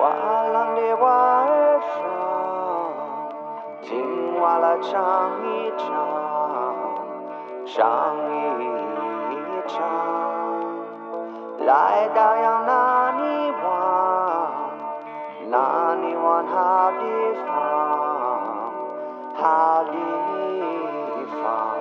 瓦朗的瓦儿上，今晚来唱一场，唱一场。来到要哪里玩？哪里玩好地方？好地方。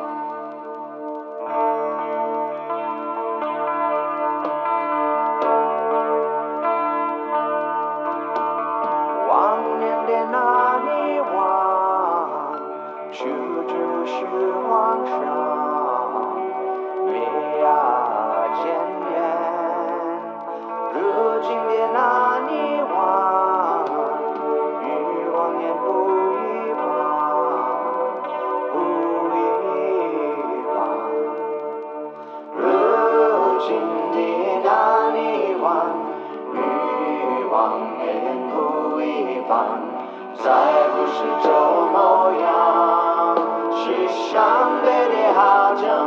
往年的那里玩，处处是往上，没呀见面。如今的那里玩，与往年不一般，不一般。如今的那里玩，与往年不一般，再不是旧模样，是伤悲的好久